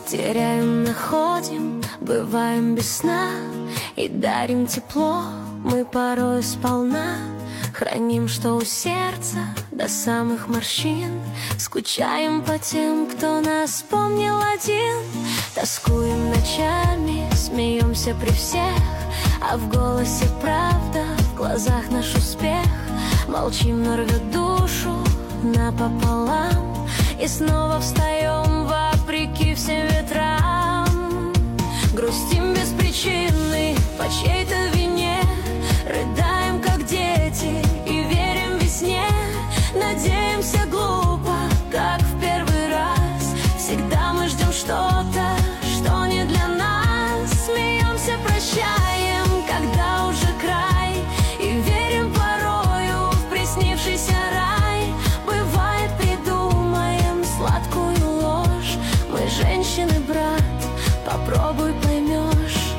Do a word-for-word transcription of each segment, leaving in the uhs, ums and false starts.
теряем, находим, бываем без сна и дарим тепло мы порой сполна. Храним, что у сердца до самых морщин, скучаем по тем, кто нас помнил один. Тоскуем ночами, смеемся при всех, а в голосе правда, в глазах наш успех. Молчим, но рвет душу напополам, и снова встаем вопреки всем ветрам. Грустим без причины по чьей-то вине, рыдаем, как дети, и верим весне. Надеемся глупо, как в первый раз. Всегда мы ждем что-то, что не для нас. Смеемся, прощаем, когда уже край, и верим порою в приснившийся рай. Бывает, придумаем сладкую ложь. Мы женщины, брат, попробуй поймешь.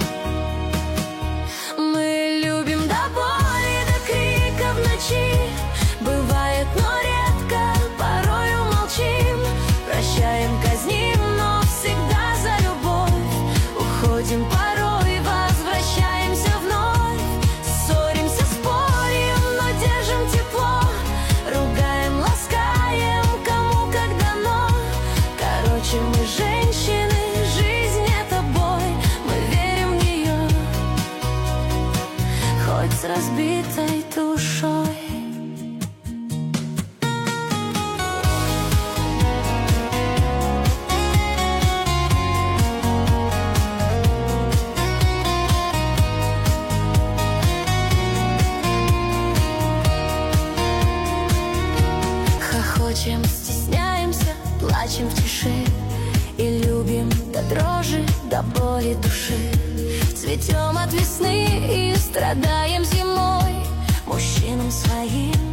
Мы любим до боли, до крика в ночи. Бывает, но редко, порою молчим. Прощаем, казним, но всегда за любовь. Уходим порой, возвращаемся вновь. Ссоримся, спорим, но держим тепло. Ругаем, ласкаем, кому как дано. Короче, мы женщины, жизнь это бой. Мы верим в нее, хоть с разбитой душой. Хохочем, стесняемся, плачем в тиши и любим до дрожи, до боли души. Цветем от весны и страдаем зимой. Мужчинам своим